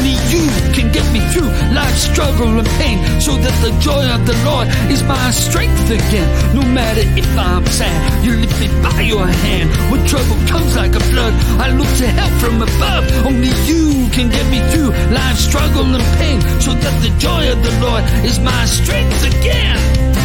Only you can get me through life's struggle and pain, so that the joy of the Lord is my strength again. No matter if I'm sad, you lift me by your hand. When trouble comes like a flood, I look to help from above. Only you can get me through life's struggle and pain, so that the joy of the Lord is my strength again.